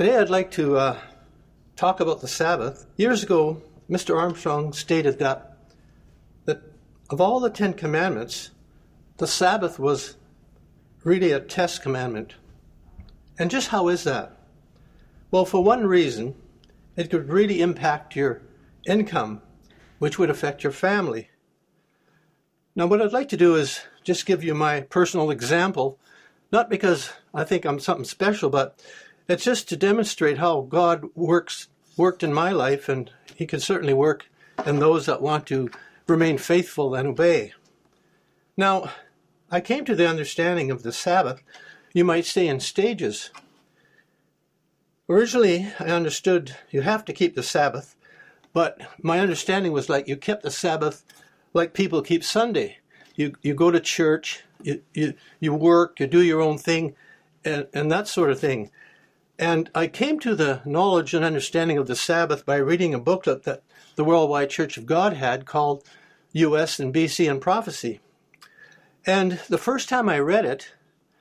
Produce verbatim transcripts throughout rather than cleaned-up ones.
Today I'd like to uh, talk about the Sabbath. Years ago, Mister Armstrong stated that, that of all the Ten Commandments, the Sabbath was really a test commandment. And just how is that? Well, for one reason, it could really impact your income, which would affect your family. Now, what I'd like to do is just give you my personal example, not because I think I'm something special, but it's just to demonstrate how God works, worked in my life, and He can certainly work in those that want to remain faithful and obey. Now, I came to the understanding of the Sabbath, you might say, in stages. Originally, I understood you have to keep the Sabbath, but my understanding was like you kept the Sabbath like people keep Sunday. You you go to church, you you, you work, you do your own thing, and, and that sort of thing. And I came to the knowledge and understanding of the Sabbath by reading a booklet that the Worldwide Church of God had called U S and B C and Prophecy. And the first time I read it,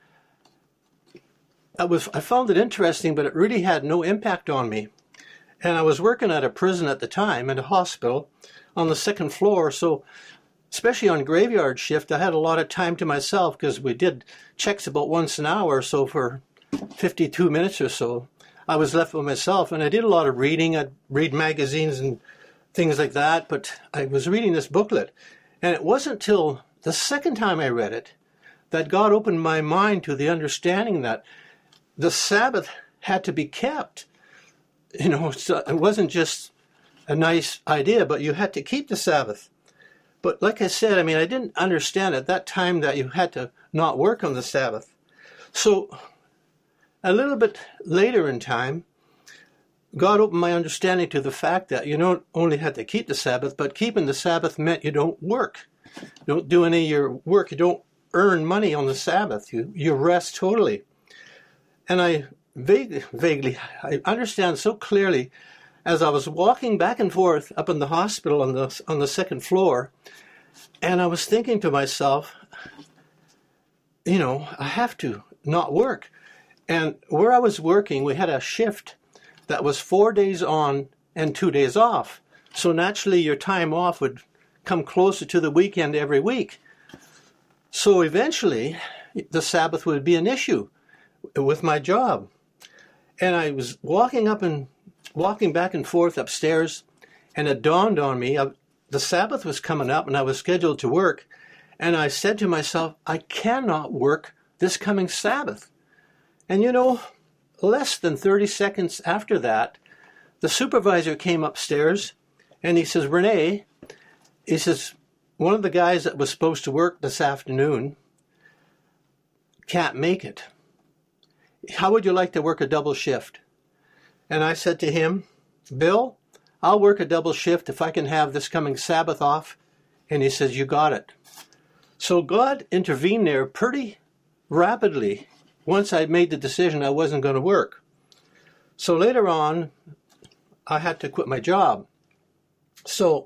I was I found it interesting, but it really had no impact on me. And I was working at a prison at the time, in a hospital, on the second floor, so especially on graveyard shift, I had a lot of time to myself because we did checks about once an hour or so for fifty-two minutes or so. I was left with myself, and I did a lot of reading. I'd read magazines and things like that, but I was reading this booklet, and it wasn't till the second time I read it that God opened my mind to the understanding that the Sabbath had to be kept. You know, it wasn't just a nice idea, but you had to keep the Sabbath. But like I said, I mean, I didn't understand at that time that you had to not work on the Sabbath. So a little bit later in time, God opened my understanding to the fact that you not only had to keep the Sabbath, but keeping the Sabbath meant you don't work. You don't do any of your work. You don't earn money on the Sabbath. You, you rest totally. And I vaguely, vaguely, I understand so clearly as I was walking back and forth up in the hospital on the, on the second floor, and I was thinking to myself, you know, I have to not work. And where I was working, we had a shift that was four days on and two days off. So naturally, your time off would come closer to the weekend every week. So eventually, the Sabbath would be an issue with my job. And I was walking up and walking back and forth upstairs, and it dawned on me, uh, the Sabbath was coming up and I was scheduled to work. And I said to myself, I cannot work this coming Sabbath. And you know, less than thirty seconds after that, the supervisor came upstairs and he says, Renee, he says, one of the guys that was supposed to work this afternoon can't make it. How would you like to work a double shift? And I said to him, Bill, I'll work a double shift if I can have this coming Sabbath off. And he says, you got it. So God intervened there pretty rapidly once I'd made the decision I wasn't going to work. So later on, I had to quit my job. So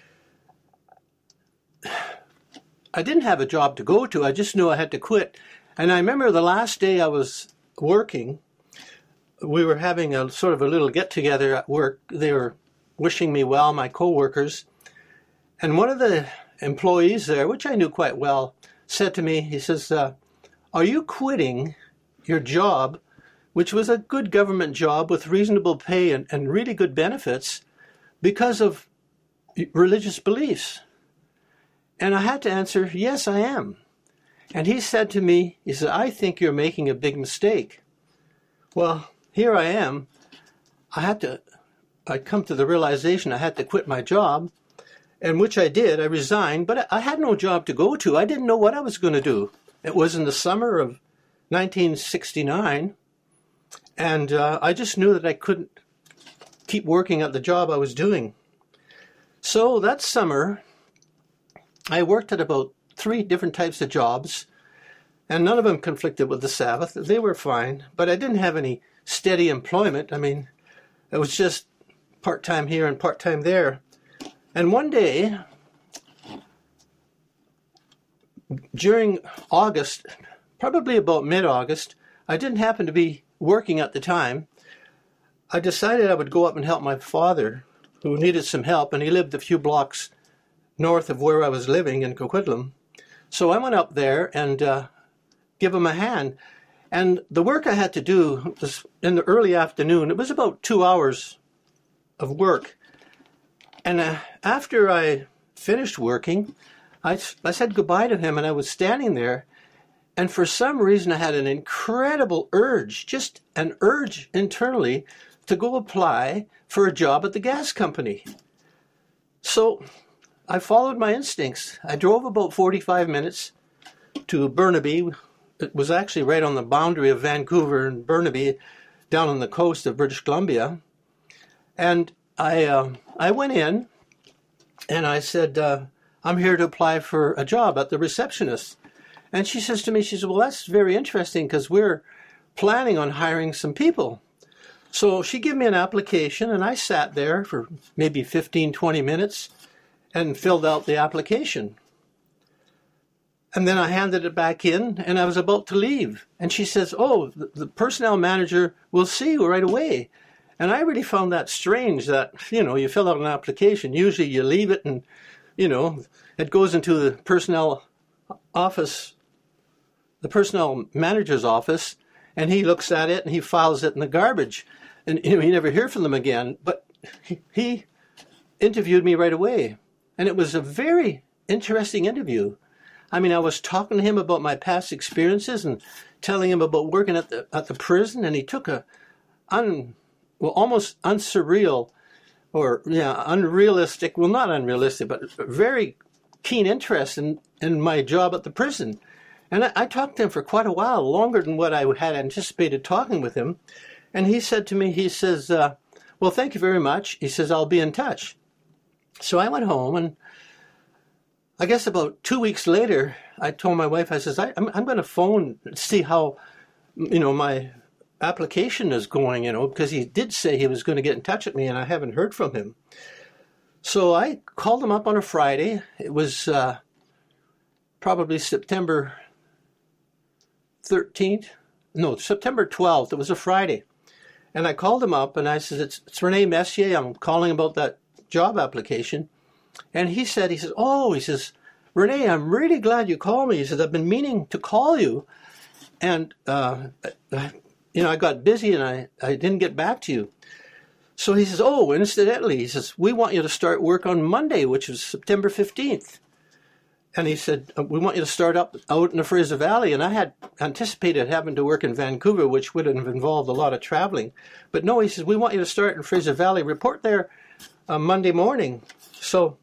I didn't have a job to go to. I just knew I had to quit. And I remember the last day I was working, we were having a sort of a little get-together at work. They were wishing me well, my co-workers. And one of the employees there, which I knew quite well, said to me, he says, uh, are you quitting your job, which was a good government job with reasonable pay and, and really good benefits, because of religious beliefs? And I had to answer, yes, I am. And he said to me, he said, I think you're making a big mistake. Well, here I am. I had to, I come to the realization I had to quit my job, and which I did. I resigned, but I had no job to go to. I didn't know what I was going to do. It was in the summer of nineteen sixty-nine, and uh, I just knew that I couldn't keep working at the job I was doing. So that summer, I worked at about three different types of jobs, and none of them conflicted with the Sabbath. They were fine, but I didn't have any steady employment. I mean, it was just part-time here and part-time there. And one day, during August, probably about mid-August, I didn't happen to be working at the time, I decided I would go up and help my father, who needed some help, and he lived a few blocks north of where I was living in Coquitlam. So I went up there and uh, give him a hand. And the work I had to do was in the early afternoon. It was about two hours of work. And uh, after I finished working, I, I said goodbye to him, and I was standing there. And for some reason, I had an incredible urge, just an urge internally, to go apply for a job at the gas company. So I followed my instincts. I drove about forty-five minutes to Burnaby. It was actually right on the boundary of Vancouver and Burnaby, down on the coast of British Columbia. And I uh, I went in, and I said, uh, I'm here to apply for a job at the receptionist. And she says to me, she said, well, that's very interesting because we're planning on hiring some people. So she gave me an application, and I sat there for maybe fifteen, twenty minutes and filled out the application. And then I handed it back in, and I was about to leave. And she says, oh, the, the personnel manager will see you right away. And I really found that strange that, you know, you fill out an application. Usually you leave it and, you know, it goes into the personnel office, the personnel manager's office, and he looks at it and he files it in the garbage. And you know, you never hear from them again. But he, he interviewed me right away. And it was a very interesting interview. I mean, I was talking to him about my past experiences and telling him about working at the at the prison, and he took a un, well, almost unsurreal or yeah, unrealistic, well, not unrealistic, but very keen interest in, in my job at the prison. And I, I talked to him for quite a while, longer than what I had anticipated talking with him. And he said to me, he says, uh, well, thank you very much. He says, I'll be in touch. So I went home, and I guess about two weeks later, I told my wife, I says, I, I'm, I'm going to phone and see how, you know, my application is going, you know, because he did say he was going to get in touch with me, and I haven't heard from him. So I called him up on a Friday. It was uh, probably September thirteenth. No, September twelfth. It was a Friday. And I called him up, and I said, it's, it's Rene Messier. I'm calling about that job application. And he said, he says, oh, he says, Rene, I'm really glad you called me. He says, I've been meaning to call you. And, uh, you know, I got busy and I, I didn't get back to you. So he says, oh, incidentally, he says, we want you to start work on Monday, which is September fifteenth. And he said, we want you to start up out in the Fraser Valley. And I had anticipated having to work in Vancouver, which would have involved a lot of traveling. But no, he says, we want you to start in Fraser Valley, report there uh, Monday morning. So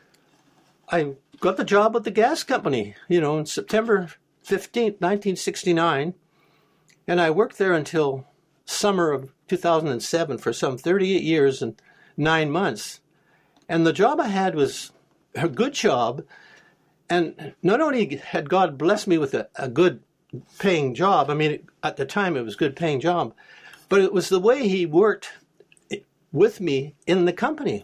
I got the job at the gas company, you know, on September fifteenth, nineteen sixty-nine. And I worked there until summer of two thousand seven for some thirty-eight years and nine months. And the job I had was a good job. And not only had God blessed me with a, a good paying job, I mean, at the time it was a good paying job, but it was the way he worked with me in the company.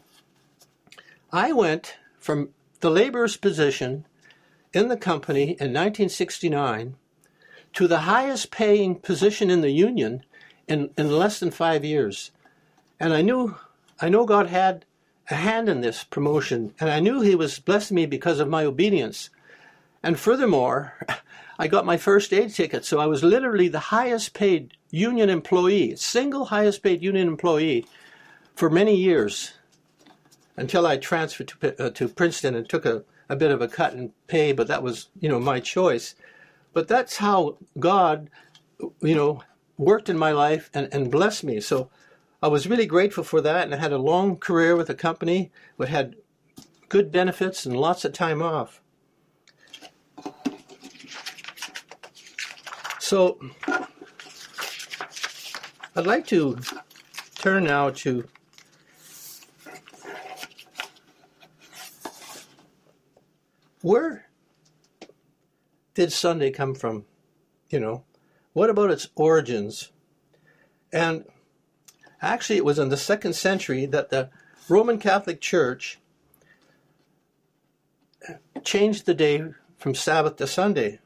I went from the laborer's position in the company in nineteen sixty-nine to the highest paying position in the union in, in less than five years. And I knew, I know God had a hand in this promotion, and I knew he was blessing me because of my obedience. And furthermore, I got my first aid ticket, so I was literally the highest paid union employee, single highest paid union employee for many years, until I transferred to, uh, to Princeton and took a, a bit of a cut in pay, but that was, you know, my choice. But that's how God, you know, worked in my life and, and blessed me. So I was really grateful for that, and I had a long career with the company, but had good benefits and lots of time off. So I'd like to turn now to where did Sunday come from? You know, what about its origins? And actually, it was in the second century that the Roman Catholic Church changed the day from Sabbath to Sunday.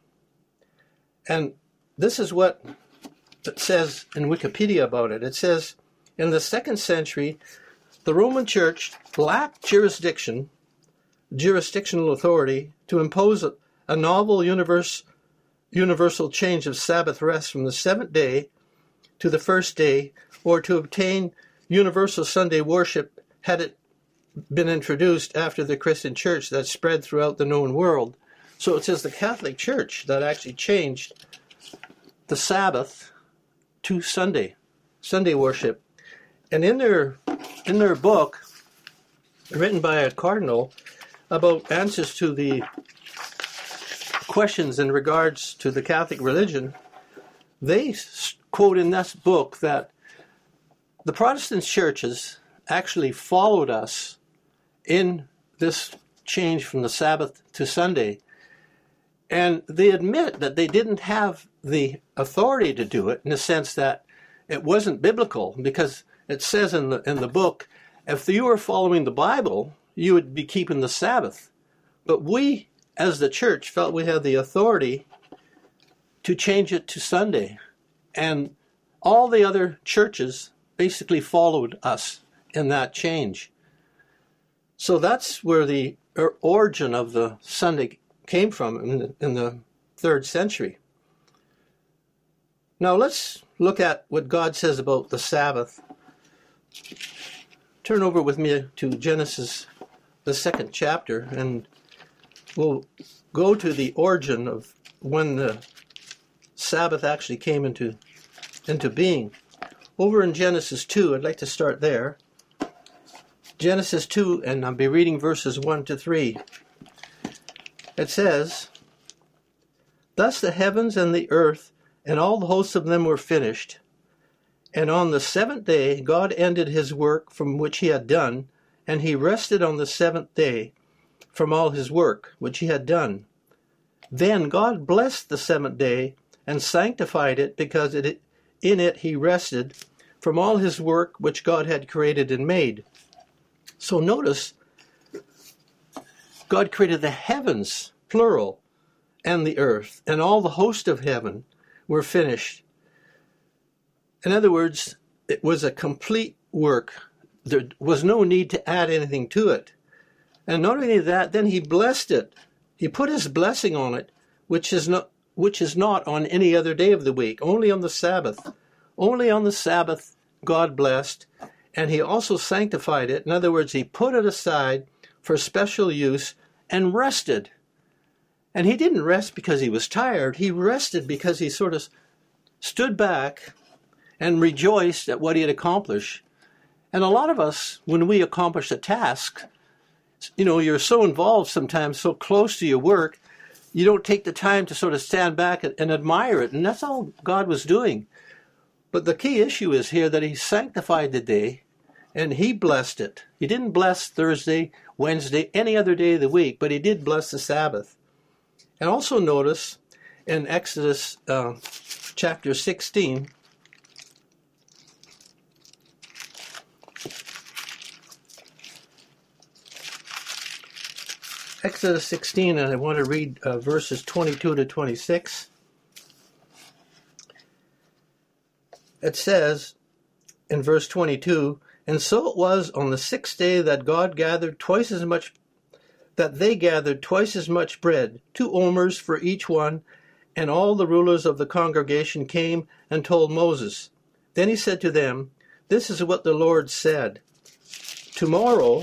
And this is what it says in Wikipedia about it. It says, in the second century, the Roman Church lacked jurisdiction, jurisdictional authority to impose a, a novel universe, universal change of Sabbath rest from the seventh day to the first day, or to obtain universal Sunday worship had it been introduced after the Christian Church that spread throughout the known world. So it says the Catholic Church that actually changed the Sabbath to Sunday, Sunday worship. And in their in their book, written by a cardinal, about answers to the questions in regards to the Catholic religion, they quote in this book that the Protestant churches actually followed us in this change from the Sabbath to Sunday. And they admit that they didn't have the authority to do it, in the sense that it wasn't biblical, because it says in the in the book, if you were following the Bible, you would be keeping the Sabbath. But we, as the church, felt we had the authority to change it to Sunday. And all the other churches basically followed us in that change. So that's where the origin of the Sunday came from in the, in the third century. Now let's look at what God says about the Sabbath. Turn over with me to Genesis, the second chapter, and we'll go to the origin of when the Sabbath actually came into, into being. Over in Genesis two, I'd like to start there. Genesis two, and I'll be reading verses one to three. It says, "Thus the heavens and the earth and all the hosts of them were finished. And on the seventh day God ended his work from which he had done, and he rested on the seventh day from all his work which he had done. Then God blessed the seventh day and sanctified it, because it, in it he rested from all his work which God had created and made." So notice, God created the heavens, plural, and the earth, and all the host of heaven were finished. In other words, it was a complete work. There was no need to add anything to it. And not only that, then he blessed it. He put his blessing on it, which is not which is not on any other day of the week, only on the Sabbath. Only on the Sabbath God blessed, and he also sanctified it. In other words, he put it aside for special use and rested. And he didn't rest because he was tired. He rested because he sort of stood back and rejoiced at what he had accomplished. And a lot of us, when we accomplish a task, you know, you're so involved sometimes, so close to your work, you don't take the time to sort of stand back and, and admire it. And that's all God was doing. But the key issue is here that he sanctified the day and he blessed it. He didn't bless Thursday, Wednesday, any other day of the week, but he did bless the Sabbath. And also notice in Exodus uh, chapter sixteen, Exodus sixteen, and I want to read uh, verses twenty-two to twenty-six. It says in verse twenty-two, "And so it was on the sixth day that God gathered twice as much, that they gathered twice as much bread, two omers for each one, and all the rulers of the congregation came and told Moses. Then he said to them, 'This is what the Lord said. Tomorrow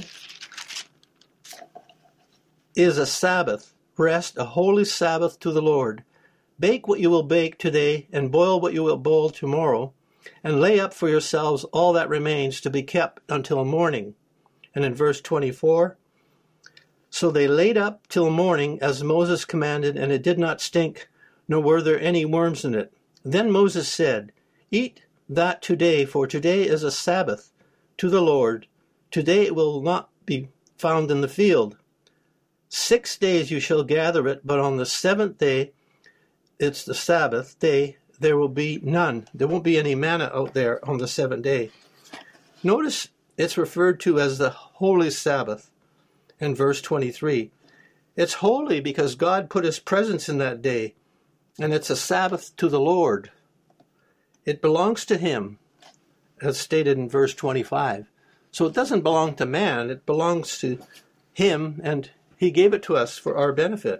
is a Sabbath, rest, a holy Sabbath to the Lord. Bake what you will bake today, and boil what you will boil tomorrow, and lay up for yourselves all that remains to be kept until morning.'" And in verse twenty-four, "So they laid up till morning as Moses commanded, and it did not stink, nor were there any worms in it. Then Moses said, 'Eat that today, for today is a Sabbath to the Lord. Today it will not be found in the field. Six days you shall gather it, but on the seventh day, it's the Sabbath day, there will be none." There won't be any manna out there on the seventh day. Notice it's referred to as the Holy Sabbath in verse twenty-three. It's holy because God put his presence in that day, and it's a Sabbath to the Lord. It belongs to him. as stated in verse twenty-five. So it doesn't belong to man, it belongs to him, and he gave it to us for our benefit.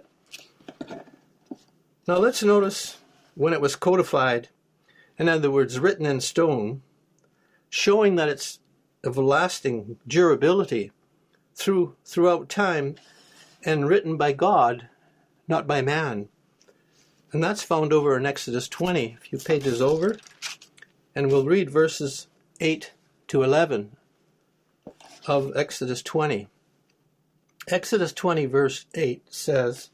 Now let's notice when it was codified, in other words, written in stone, showing that it's of lasting durability through throughout time and written by God, not by man. And that's found over in Exodus twenty, a few pages over, and we'll read verses eight to eleven of Exodus twenty. Exodus twenty verse eight says,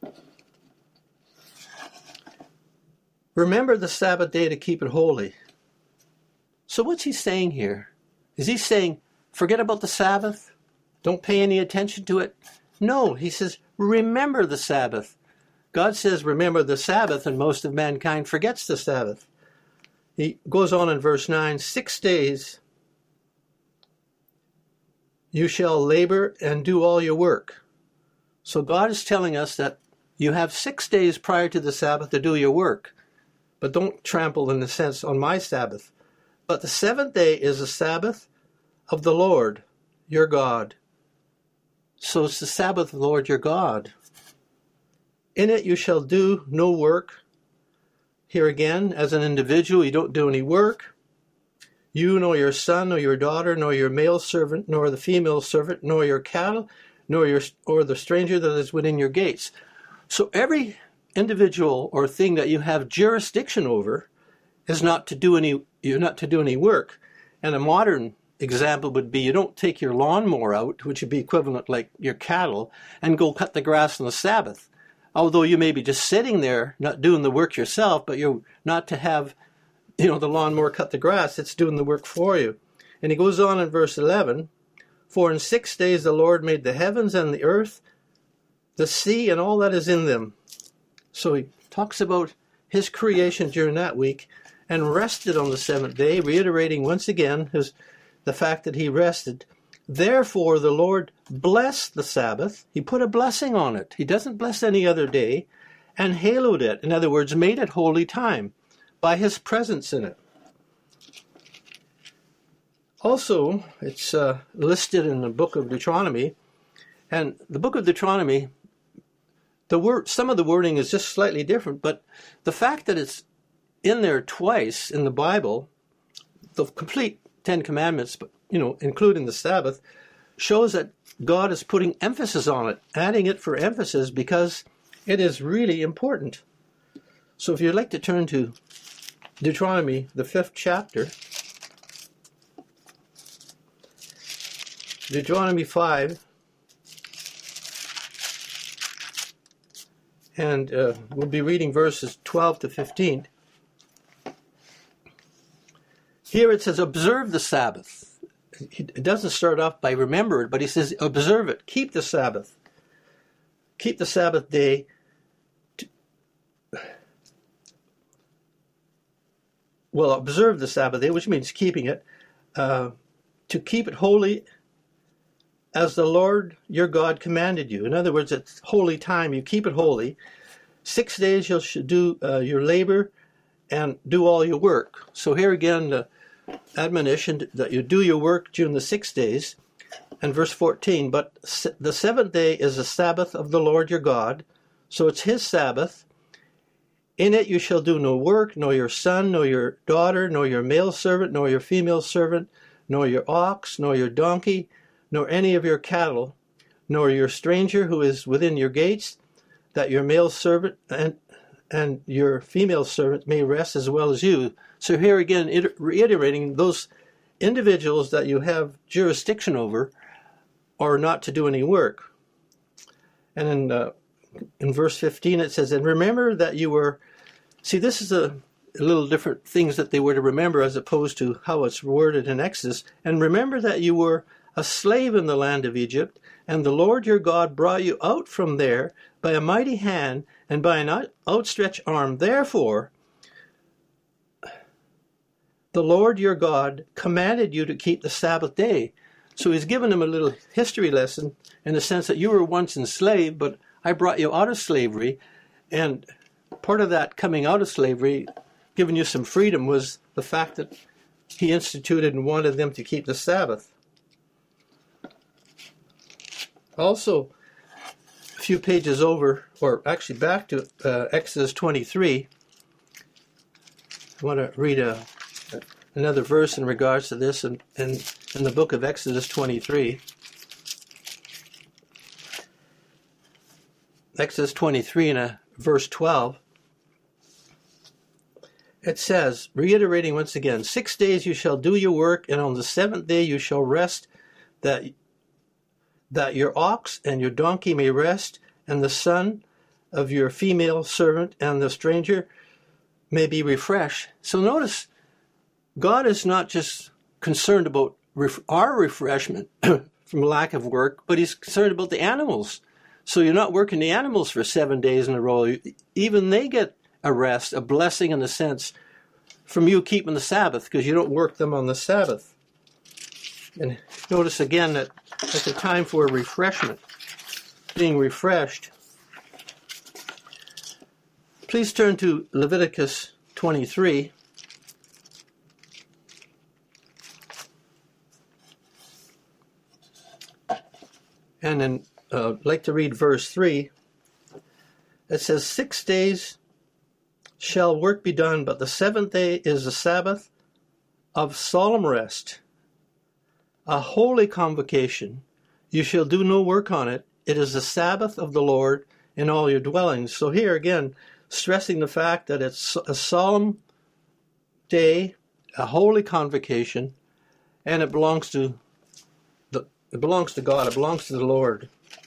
"Remember the Sabbath day to keep it holy." So what's he saying here? Is he saying, forget about the Sabbath? Don't pay any attention to it? No, he says, remember the Sabbath. God says, remember the Sabbath, and most of mankind forgets the Sabbath. He goes on in verse nine, six days you shall labor and do all your work. So God is telling us that you have six days prior to the Sabbath to do your work. But don't trample, in a sense, on my Sabbath. But the seventh day is the Sabbath of the Lord, your God. So it's the Sabbath of the Lord, your God. In it you shall do no work. Here again, as an individual, you don't do any work. You, nor your son, nor your daughter, nor your male servant, nor the female servant, nor your cattle, nor your or the stranger that is within your gates. So every individual or thing that you have jurisdiction over is not to do any you're not to do any work. And a modern example would be you don't take your lawnmower out, which would be equivalent like your cattle, and go cut the grass on the Sabbath. Although you may be just sitting there, not doing the work yourself, but you're not to have, you know, the lawnmower cut the grass. It's doing the work for you. And he goes on in verse eleven, "For in six days the Lord made the heavens and the earth, the sea, and all that is in them." So he talks about his creation during that week and rested on the seventh day, reiterating once again his the fact that he rested. Therefore the Lord blessed the Sabbath. He put a blessing on it. He doesn't bless any other day, and hallowed it. In other words, made it holy time by his presence in it. Also, it's uh, listed in the book of Deuteronomy, and the book of Deuteronomy, the word, some of the wording is just slightly different, but the fact that it's in there twice in the Bible, the complete Ten Commandments, but you know, including the Sabbath, shows that God is putting emphasis on it, adding it for emphasis because it is really important. So if you'd like to turn to Deuteronomy, the fifth chapter, Deuteronomy five, and uh, we'll be reading verses twelve to fifteen. Here it says, observe the Sabbath. It doesn't start off by remember it, but he says, observe it. Keep the Sabbath. Keep the Sabbath day. To, well, observe the Sabbath day, which means keeping it. Uh, to keep it holy as the Lord your God commanded you. In other words, it's holy time. You keep it holy. Six days you shall do uh, your labor and do all your work. So here again, the admonition that you do your work during the six days. And verse fourteen, but the seventh day is the Sabbath of the Lord your God. So it's his Sabbath. In it you shall do no work, nor your son, nor your daughter, nor your male servant, nor your female servant, nor your ox, nor your donkey, nor any of your cattle, nor your stranger who is within your gates, that your male servant and and your female servant may rest as well as you. So here again, reiterating those individuals that you have jurisdiction over are not to do any work. And in, uh, in verse fifteen it says, and remember that you were, see this is a, a little different things that they were to remember as opposed to how it's worded in Exodus. And remember that you were a slave in the land of Egypt, and the Lord your God brought you out from there by a mighty hand and by an outstretched arm. Therefore, the Lord your God commanded you to keep the Sabbath day. So he's given them a little history lesson in the sense that you were once enslaved, but I brought you out of slavery. And part of that coming out of slavery, giving you some freedom, was the fact that he instituted and wanted them to keep the Sabbath. Also, a few pages over, or actually back to uh, Exodus twenty-three, I want to read a, another verse in regards to this in, in, in the book of Exodus twenty-three. Exodus twenty-three and uh, verse twelve. It says, reiterating once again, six days you shall do your work, and on the seventh day you shall rest, that that your ox and your donkey may rest, and the son of your female servant and the stranger may be refreshed. So notice, God is not just concerned about ref- our refreshment from lack of work, but he's concerned about the animals. So you're not working the animals for seven days in a row. Even they get a rest, a blessing in a sense, from you keeping the Sabbath, because you don't work them on the Sabbath. And notice again that it's a time for refreshment, being refreshed. Please turn to Leviticus twenty-three. And then uh, I'd like to read verse three. It says, six days shall work be done, but the seventh day is the Sabbath of solemn rest, a holy convocation. You shall do no work on it. It is the Sabbath of the Lord in all your dwellings. So here again, stressing the fact that it's a solemn day, a holy convocation, and it belongs to the it belongs to God. It belongs to the Lord.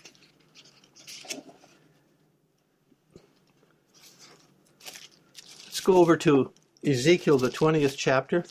Let's go over to Ezekiel, the twentieth chapter.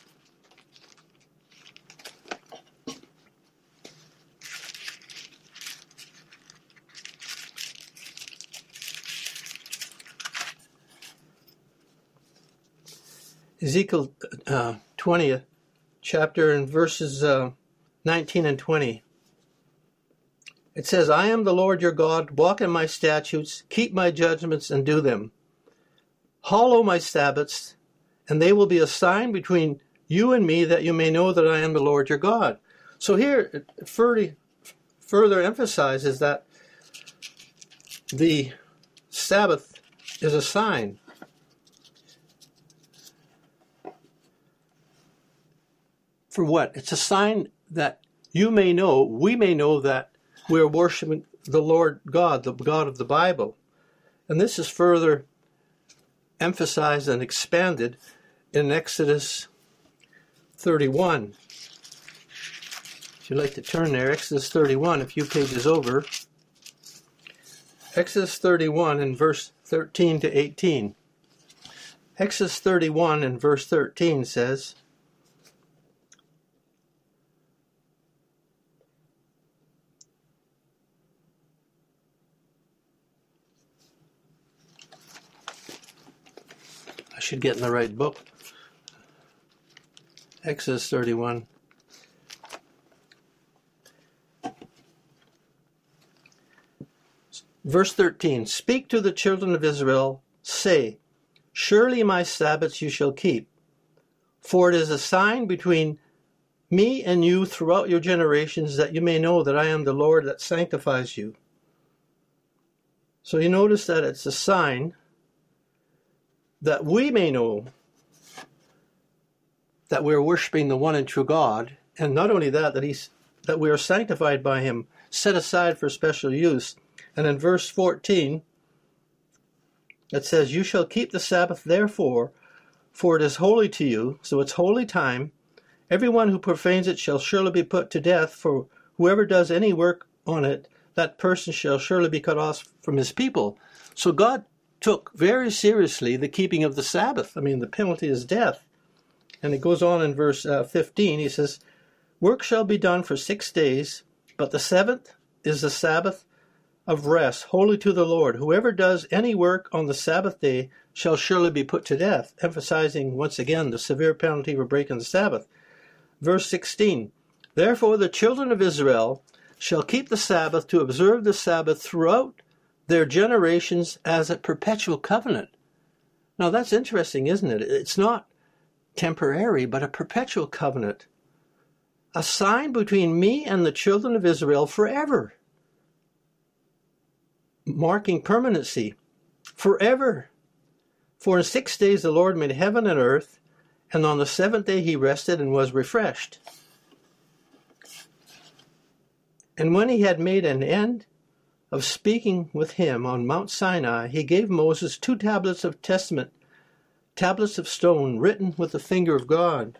Ezekiel uh, twentieth chapter and verses uh, nineteen and twenty. It says, I am the Lord your God, walk in my statutes, keep my judgments and do them. Hallow my Sabbaths, and they will be a sign between you and me, that you may know that I am the Lord your God. So here it further, further emphasizes that the Sabbath is a sign. For what? It's a sign that you may know, we may know that we're worshiping the Lord God, the God of the Bible. And this is further emphasized and expanded in Exodus thirty-one. If you'd like to turn there, Exodus thirty-one, a few pages over. Exodus thirty-one in verse thirteen to eighteen. Exodus thirty-one in verse thirteen says, should get in the right book. Exodus thirty-one. Verse thirteen, speak to the children of Israel, say, surely my Sabbaths you shall keep, for it is a sign between me and you throughout your generations, that you may know that I am the Lord that sanctifies you. So you notice that it's a sign that we may know that we're worshiping the one and true God, and not only that, that he's that we are sanctified by him, set aside for special use. And in verse fourteen, it says, you shall keep the Sabbath therefore, for it is holy to you. So it's holy time. Everyone who profanes it shall surely be put to death, for whoever does any work on it, that person shall surely be cut off from his people. So God took very seriously the keeping of the Sabbath. I mean, the penalty is death. And it goes on in verse uh, fifteen. He says, work shall be done for six days, but the seventh is the Sabbath of rest, holy to the Lord. Whoever does any work on the Sabbath day shall surely be put to death, emphasizing once again the severe penalty for breaking the Sabbath. Verse sixteen, therefore the children of Israel shall keep the Sabbath to observe the Sabbath throughout their generations as a perpetual covenant. Now that's interesting, isn't it? It's not temporary, but a perpetual covenant. A sign between me and the children of Israel forever. Marking permanency. Forever. For in six days the Lord made heaven and earth, and on the seventh day he rested and was refreshed. And when he had made an end of speaking with him on Mount Sinai, he gave Moses two tablets of testament, tablets of stone written with the finger of God.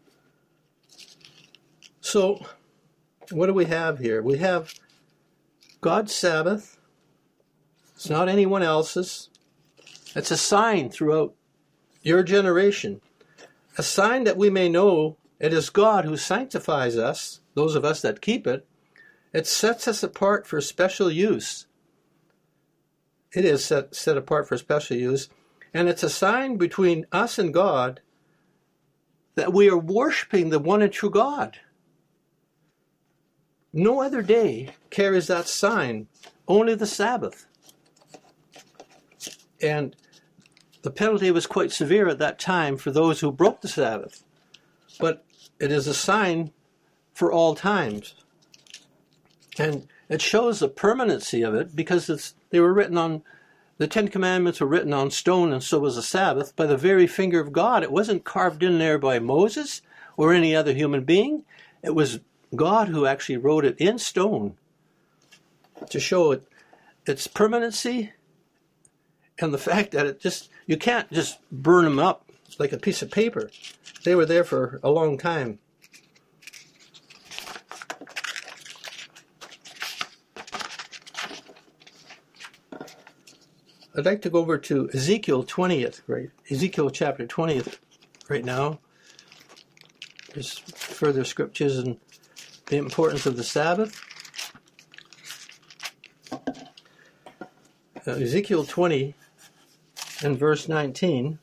So, what do we have here? We have God's Sabbath. It's not anyone else's. It's a sign throughout your generation. A sign that we may know it is God who sanctifies us, those of us that keep it. It sets us apart for special use. It is set, set apart for special use. And it's a sign between us and God that we are worshiping the one and true God. No other day carries that sign, only the Sabbath. And the penalty was quite severe at that time for those who broke the Sabbath. But it is a sign for all times. And it shows the permanency of it because it's, they were written on, the Ten Commandments were written on stone, and so was the Sabbath, by the very finger of God. It wasn't carved in there by Moses or any other human being. It was God who actually wrote it in stone to show it, its permanency and the fact that it just, you can't just burn them up like a piece of paper. They were there for a long time. I'd like to go over to Ezekiel twentieth, right? Ezekiel chapter twentieth right now. There's further scriptures and the importance of the Sabbath. Uh, Ezekiel twenty and verse nineteen.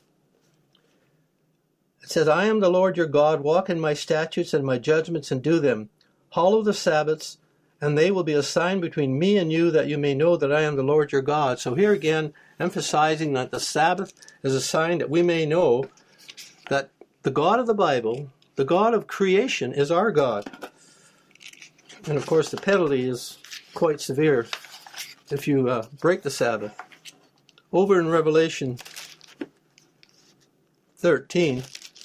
It says, I am the Lord your God, walk in my statutes and my judgments and do them. Hallow the Sabbaths, and they will be a sign between me and you, that you may know that I am the Lord your God. So here again, emphasizing that the Sabbath is a sign that we may know that the God of the Bible, the God of creation, is our God. And of course, the penalty is quite severe if you uh, break the Sabbath. Over in Revelation thirteen,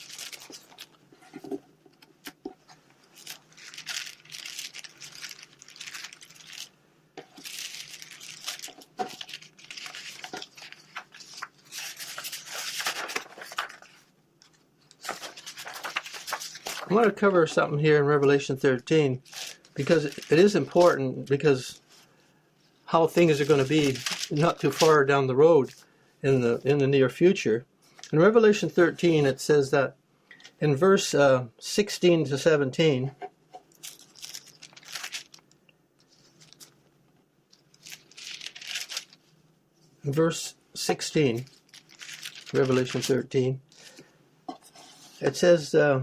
I want to cover something here in Revelation thirteen because it is important, because how things are going to be not too far down the road in the in the near future. In Revelation thirteen, it says that in verse uh, sixteen to seventeen, in verse sixteen, Revelation thirteen, it says, uh,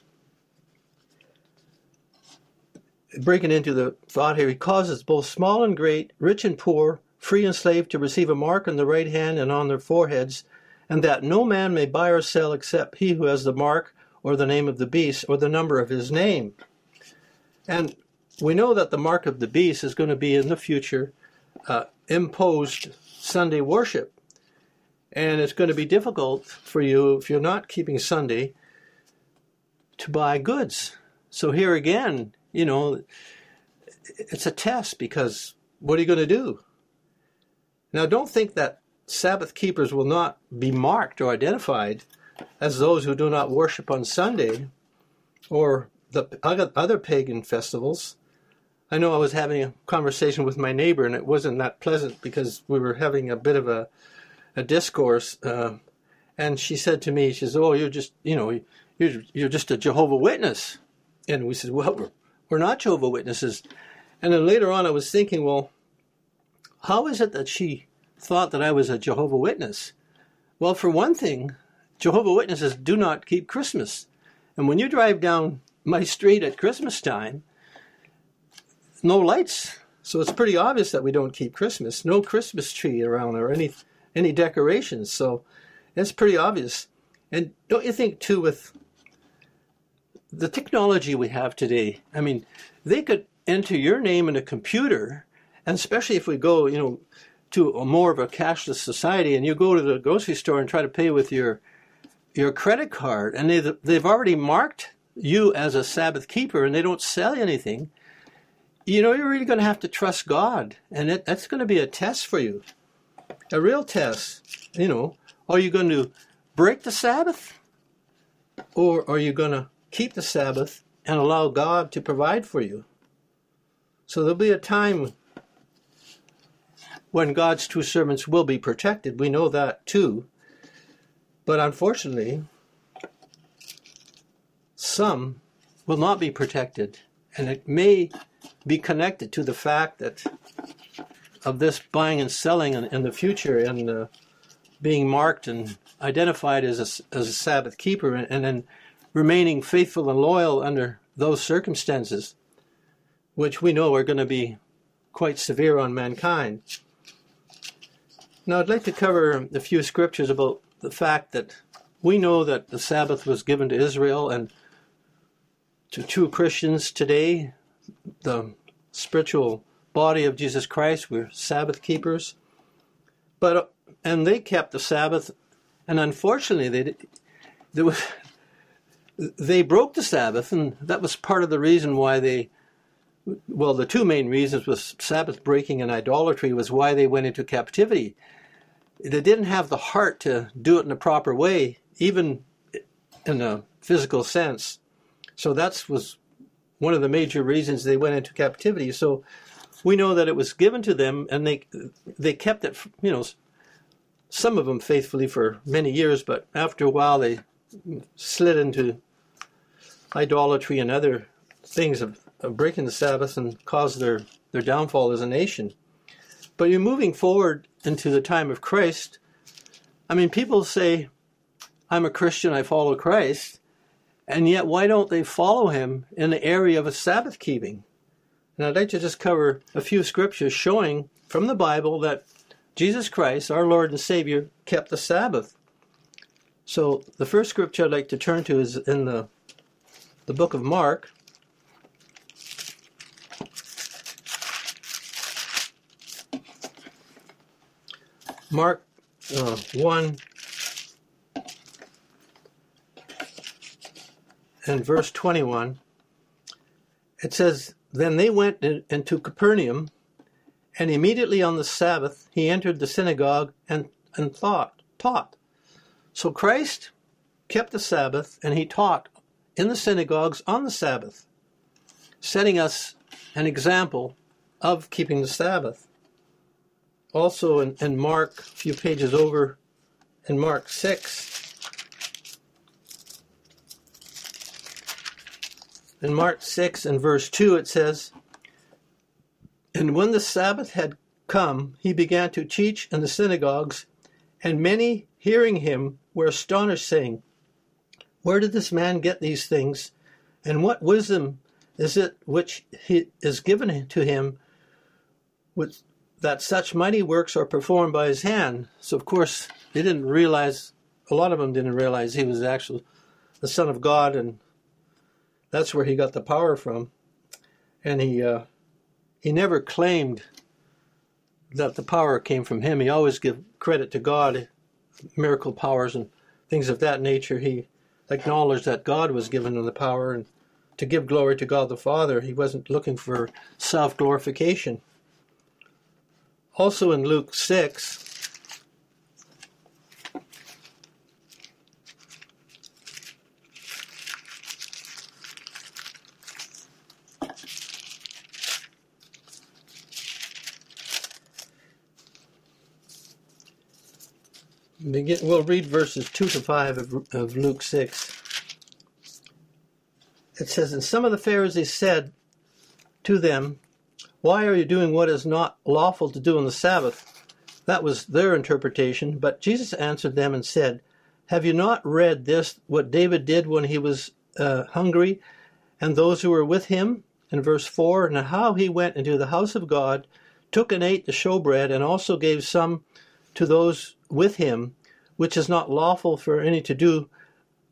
breaking into the thought here, he causes both small and great, rich and poor, free and slave, to receive a mark on the right hand and on their foreheads, and that no man may buy or sell except he who has the mark or the name of the beast or the number of his name. And we know that the mark of the beast is going to be in the future uh, imposed Sunday worship. And it's going to be difficult for you, if you're not keeping Sunday, to buy goods. So here again, you know, it's a test, because what are you going to do? Now, don't think that Sabbath keepers will not be marked or identified as those who do not worship on Sunday or the other pagan festivals. I know I was having a conversation with my neighbor, and it wasn't that pleasant because we were having a bit of a, a discourse. Uh, and she said to me, she says, "Oh, you're just, you know, you're, you're just a Jehovah Witness." And we said, "Well, we're, we're not Jehovah Witnesses." And then later on I was thinking, well, how is it that she thought that I was a Jehovah Witness? Well, for one thing, Jehovah Witnesses do not keep Christmas. And when you drive down my street at Christmas time, no lights. So it's pretty obvious that we don't keep Christmas. No Christmas tree around or any any decorations. So it's pretty obvious. And don't you think, too, with the technology we have today, I mean, they could enter your name in a computer, and especially if we go, you know, to a more of a cashless society, and you go to the grocery store and try to pay with your your credit card, and they, they've already marked you as a Sabbath keeper, and they don't sell you anything, you know, you're really going to have to trust God, and it, that's going to be a test for you, a real test. You know, are you going to break the Sabbath, or are you going to keep the Sabbath and allow God to provide for you? So there'll be a time when God's true servants will be protected. We know that too. But unfortunately, some will not be protected. And it may be connected to the fact that of this buying and selling in, in the future, and uh, being marked and identified as a, as a Sabbath keeper, and, and then remaining faithful and loyal under those circumstances, which we know are going to be quite severe on mankind. Now, I'd like to cover a few scriptures about the fact that we know that the Sabbath was given to Israel and to true Christians today, the spiritual body of Jesus Christ. We're Sabbath keepers. But, and they kept the Sabbath, and unfortunately, they, there was, they broke the Sabbath, and that was part of the reason why they, well, the two main reasons was Sabbath breaking and idolatry was why they went into captivity. They didn't have the heart to do it in a proper way, even in a physical sense. So that was one of the major reasons they went into captivity. So we know that it was given to them, and they they kept it, you know, some of them faithfully for many years, but after a while they slid into idolatry and other things of, of breaking the Sabbath and caused their, their downfall as a nation. But you're moving forward into the time of Christ. I mean, people say, I'm a Christian, I follow Christ, and yet why don't they follow him in the area of a Sabbath keeping? And I'd like to just cover a few scriptures showing from the Bible that Jesus Christ, our Lord and Savior, kept the Sabbath. So the first scripture I'd like to turn to is in the, the book of Mark. Mark uh, one and verse twenty-one, it says, Then they went in, into Capernaum, and immediately on the Sabbath he entered the synagogue and, and thought, taught. So Christ kept the Sabbath, and he taught in the synagogues on the Sabbath, setting us an example of keeping the Sabbath. Also in, in Mark, a few pages over, in Mark six, in Mark six and verse two it says, And when the Sabbath had come, he began to teach in the synagogues, and many hearing him were astonished, saying, Where did this man get these things? And what wisdom is it which he is given to him with that such mighty works are performed by his hand? So, of course, they didn't realize, a lot of them didn't realize he was actually the Son of God, and that's where he got the power from. And he uh, he never claimed that the power came from him. He always gave credit to God, miracle powers and things of that nature. He acknowledged that God was giving him the power, and to give glory to God the Father. He wasn't looking for self-glorification. Also in Luke six, begin, we'll read verses two to five of, of Luke six. It says, And some of the Pharisees said to them, Why are you doing what is not lawful to do on the Sabbath? That was their interpretation. But Jesus answered them and said, Have you not read this, what David did when he was uh, hungry, and those who were with him? In verse four, And how he went into the house of God, took and ate the showbread, and also gave some to those with him, which is not lawful for any to do,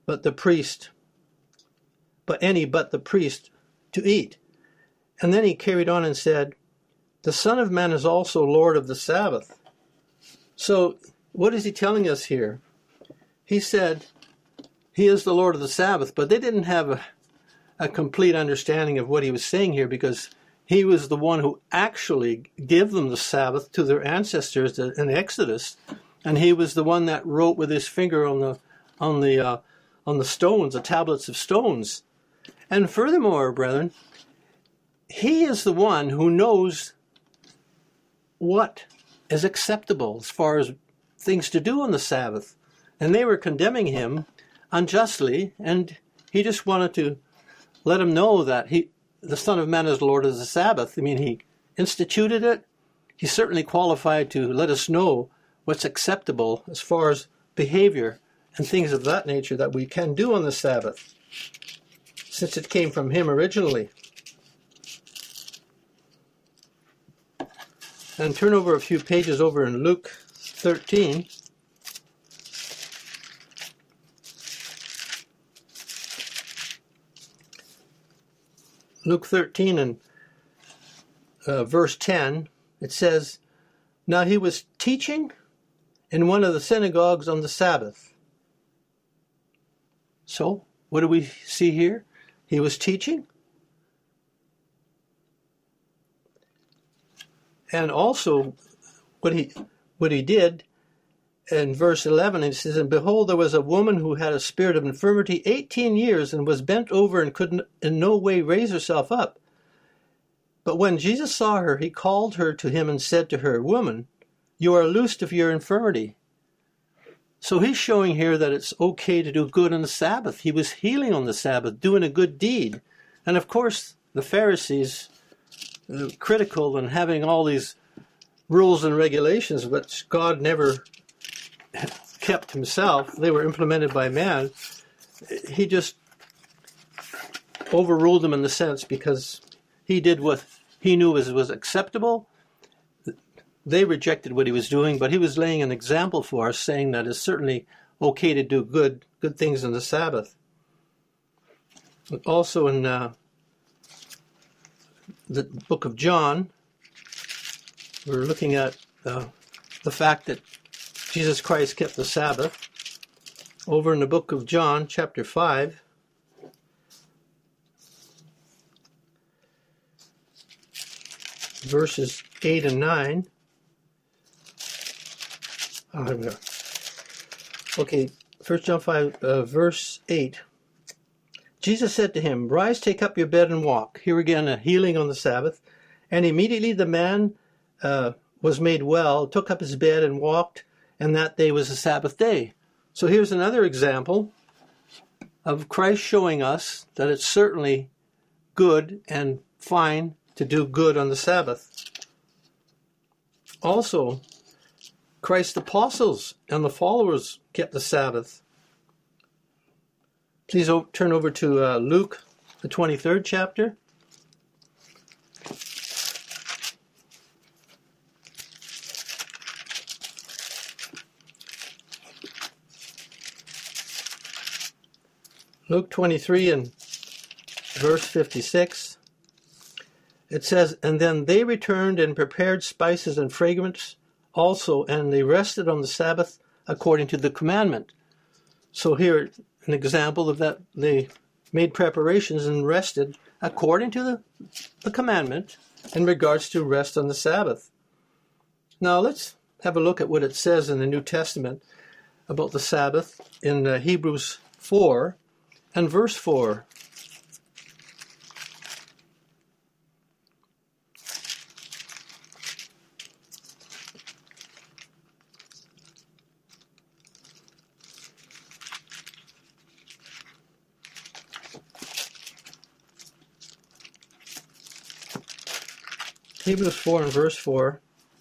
but the priest, but any but the priest to eat. And then he carried on and said, the Son of Man is also Lord of the Sabbath. So what is he telling us here? He said he is the Lord of the Sabbath, but they didn't have a, a complete understanding of what he was saying here, because he was the one who actually gave them the Sabbath to their ancestors in Exodus, and he was the one that wrote with his finger on the on the uh, on the stones, the tablets of stones. And furthermore, brethren, he is the one who knows what is acceptable as far as things to do on the Sabbath. And they were condemning him unjustly, and he just wanted to let him know that he, the Son of Man is Lord of the Sabbath. I mean, he instituted it. He's certainly qualified to let us know what's acceptable as far as behavior and things of that nature that we can do on the Sabbath, since it came from him originally. And turn over a few pages over in Luke thirteen. Luke thirteen and uh, verse ten, it says, now he was teaching in one of the synagogues on the Sabbath. So, what do we see here? He was teaching. And also, what he what he did, in verse eleven, it says, and behold, there was a woman who had a spirit of infirmity eighteen years, and was bent over and could in no way raise herself up. But when Jesus saw her, he called her to him and said to her, woman, you are loosed of your infirmity. So he's showing here that it's okay to do good on the Sabbath. He was healing on the Sabbath, doing a good deed. And of course, the Pharisees, uh, critical and having all these rules and regulations, which God never kept himself, they were implemented by man. He just overruled them in the sense because he did what he knew was, was acceptable. They rejected what he was doing, but he was laying an example for us, saying that it's certainly okay to do good good things on the Sabbath. Also in uh, the book of John, we're looking at uh, the fact that Jesus Christ kept the Sabbath. Over in the book of John, chapter five, verses eight and nine. Okay, First John five, uh, verse eight. Jesus said to him, rise, take up your bed and walk. Here again, a healing on the Sabbath. And immediately the man uh, was made well, took up his bed and walked, and that day was the Sabbath day. So here's another example of Christ showing us that it's certainly good and fine to do good on the Sabbath. Also, Christ's apostles and the followers kept the Sabbath. Please turn over to uh, Luke, the twenty-third chapter. Luke twenty-three and verse fifty-six. It says, and then they returned and prepared spices and fragrance also, and they rested on the Sabbath according to the commandment. So here, an example of that, they made preparations and rested according to the, the commandment in regards to rest on the Sabbath. Now let's have a look at what it says in the New Testament about the Sabbath in uh, Hebrews four and verse four. Hebrews four and verse four,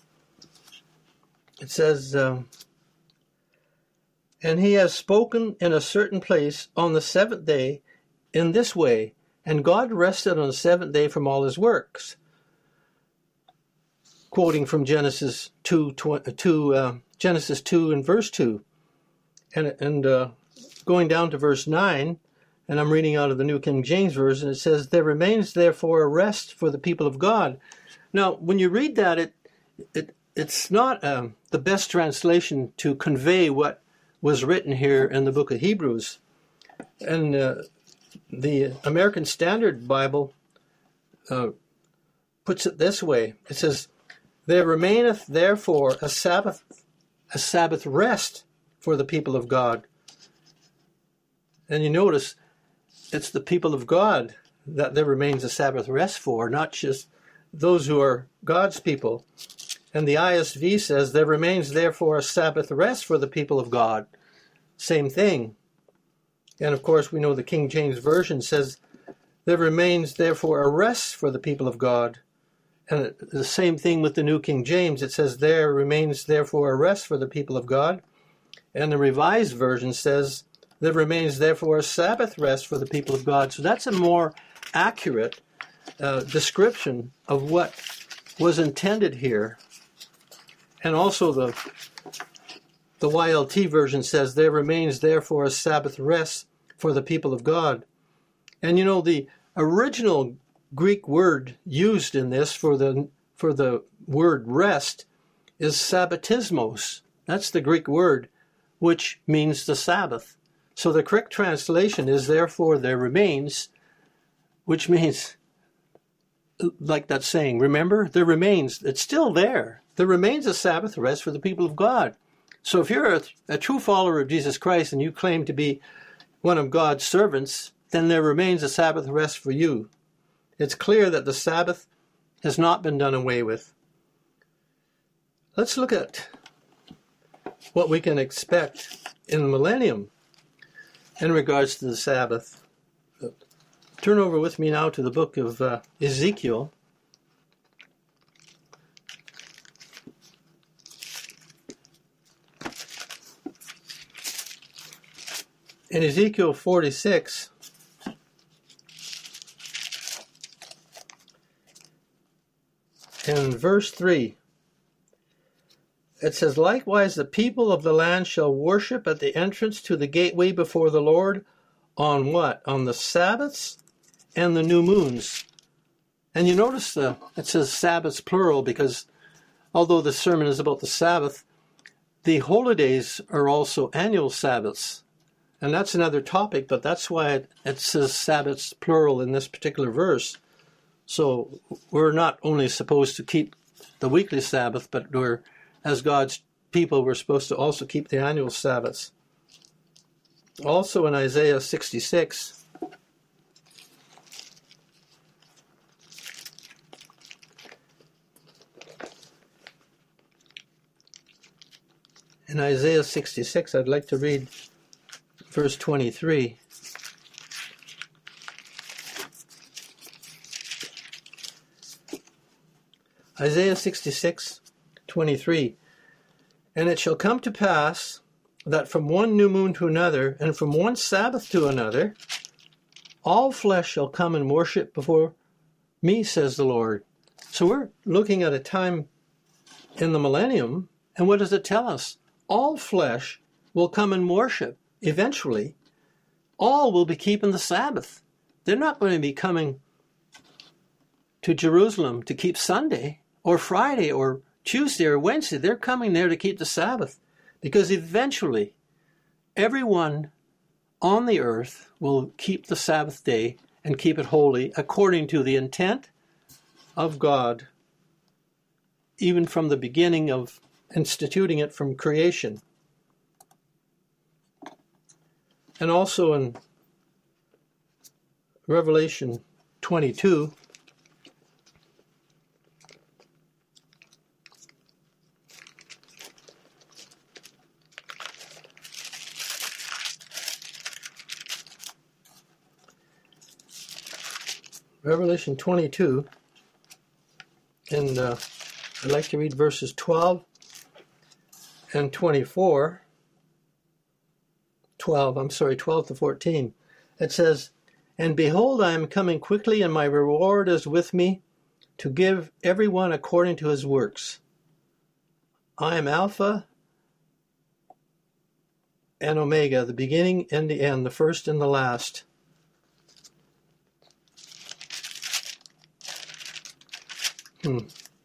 it says, um, and he has spoken in a certain place on the seventh day in this way, and God rested on the seventh day from all his works. Quoting from Genesis two, two uh, Genesis two and verse two. And, and uh, going down to verse nine, and I'm reading out of the New King James Version, it says, "There remains therefore a rest for the people of God." Now, when you read that, it it it's not um, the best translation to convey what was written here in the book of Hebrews. And uh, the American Standard Bible uh, puts it this way. It says, "There remaineth therefore a Sabbath, a Sabbath rest for the people of God." And you notice it's the people of God that there remains a Sabbath rest for, not just those who are God's people. And the I S V says, "There remains therefore a Sabbath rest for the people of God." Same thing. And of course, we know the King James Version says, "There remains therefore a rest for the people of God." And the same thing with the New King James. It says, "There remains therefore a rest for the people of God." And the Revised Version says, "There remains therefore a Sabbath rest for the people of God." So that's a more accurate uh, description of what was intended here. And also the the Y L T version says, "There remains therefore a Sabbath rest for the people of God." And you know, the original Greek word used in this for the for the word rest is sabbatismos. That's the Greek word, which means the Sabbath. So the correct translation is, "Therefore there remains," which means, like that saying, remember, there remains, it's still there. There remains a Sabbath rest for the people of God. So if you're a, a true follower of Jesus Christ and you claim to be one of God's servants, then there remains a Sabbath rest for you. It's clear that the Sabbath has not been done away with. Let's look at what we can expect in the millennium in regards to the Sabbath. Turn over with me now to the book of uh, Ezekiel. In Ezekiel forty-six, in verse three, it says, "Likewise the people of the land shall worship at the entrance to the gateway before the Lord on" what? "On the Sabbaths and the new moons." And you notice the, it says Sabbaths plural, because although the sermon is about the Sabbath, the holidays are also annual Sabbaths. And that's another topic, but that's why it, it says Sabbaths plural in this particular verse. So we're not only supposed to keep the weekly Sabbath, but we're, as God's people, we're supposed to also keep the annual Sabbaths. Also in Isaiah sixty-six, in Isaiah sixty-six, I'd like to read verse twenty-three. Isaiah sixty-six, twenty-three. "And it shall come to pass that from one new moon to another, and from one Sabbath to another, all flesh shall come and worship before me, says the Lord." So we're looking at a time in the millennium, and what does it tell us? All flesh will come and worship. Eventually, all will be keeping the Sabbath. They're not going to be coming to Jerusalem to keep Sunday or Friday or Tuesday or Wednesday. They're coming there to keep the Sabbath, because eventually everyone on the earth will keep the Sabbath day and keep it holy according to the intent of God, even from the beginning of instituting it from creation. And also in Revelation twenty-two, Revelation twenty-two, and uh, I'd like to read verses twelve and twenty-four. twelve, I'm sorry, twelve to fourteen. It says, "And behold, I am coming quickly, and my reward is with me, to give everyone according to his works. I am Alpha and Omega, the beginning and the end, the first and the last. Hmm.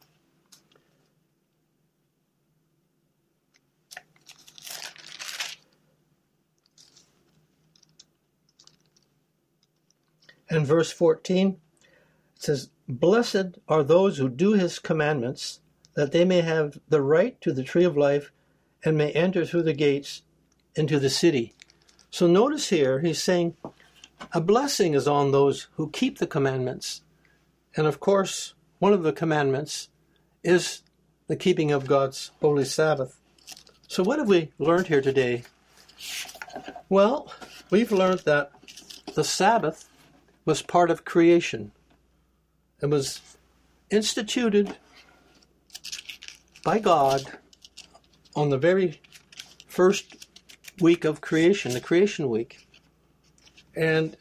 And verse fourteen, it says, "Blessed are those who do his commandments, that they may have the right to the tree of life and may enter through the gates into the city." So notice here, he's saying a blessing is on those who keep the commandments. And of course, one of the commandments is the keeping of God's holy Sabbath. So what have we learned here today? Well, we've learned that the Sabbath was part of creation. It was instituted by God on the very first week of creation, the creation week. And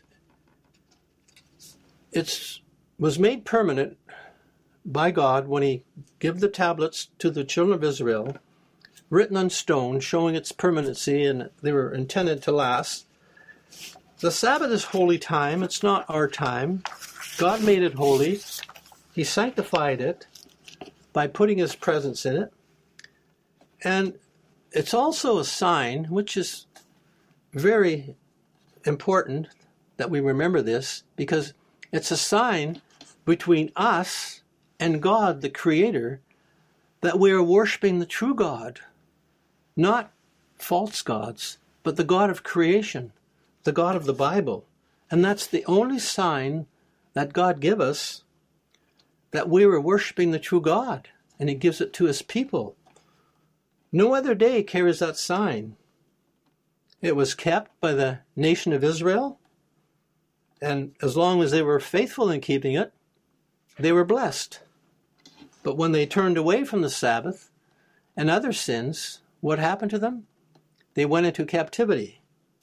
it was made permanent by God when he gave the tablets to the children of Israel, written on stone, showing its permanency, and they were intended to last. The Sabbath is holy time. It's not our time. God made it holy. He sanctified it by putting his presence in it. And it's also a sign, which is very important that we remember this, because it's a sign between us and God, the Creator, that we are worshiping the true God, not false gods, but the God of creation, the God of the Bible. And that's the only sign that God gives us that we were worshiping the true God, and he gives it to his people. No other day carries that sign. It was kept by the nation of Israel, and as long as they were faithful in keeping it, they were blessed. But when they turned away from the Sabbath and other sins, what happened to them? They went into captivity.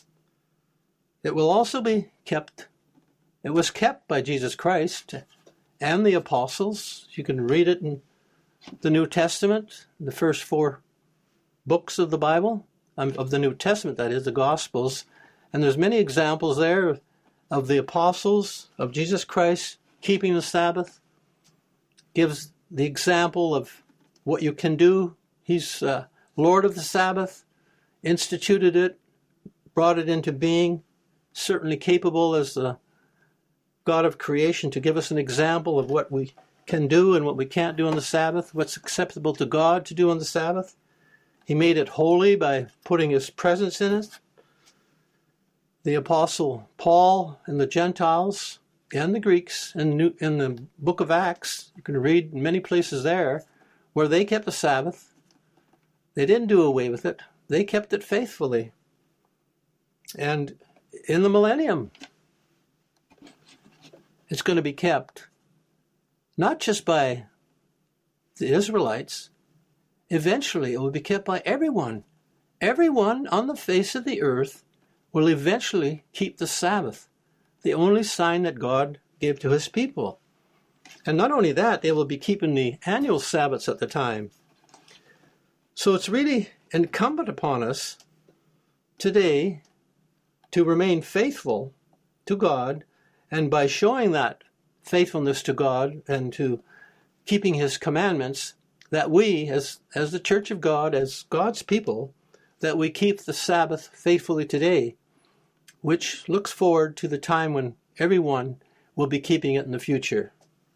It will also be kept, it was kept by Jesus Christ and the apostles. You can read it in the New Testament, the first four books of the Bible, um, of the New Testament, that is, the Gospels. And there's many examples there of the apostles, of Jesus Christ keeping the Sabbath. Gives the example of what you can do. He's uh, Lord of the Sabbath, instituted it, brought it into being, certainly capable as the God of creation to give us an example of what we can do and what we can't do on the Sabbath, what's acceptable to God to do on the Sabbath. He made it holy by putting his presence in it. The Apostle Paul and the Gentiles and the Greeks in, New, in the book of Acts, you can read many places there where they kept the Sabbath. They didn't do away with it. They kept it faithfully. And in the millennium, it's going to be kept not just by the Israelites. Eventually, it will be kept by everyone. Everyone on the face of the earth will eventually keep the Sabbath, the only sign that God gave to his people. And not only that, they will be keeping the annual Sabbaths at the time. So it's really incumbent upon us today to remain faithful to God, and by showing that faithfulness to God and to keeping his commandments, that we, as, as the Church of God, as God's people, that we keep the Sabbath faithfully today, which looks forward to the time when everyone will be keeping it in the future.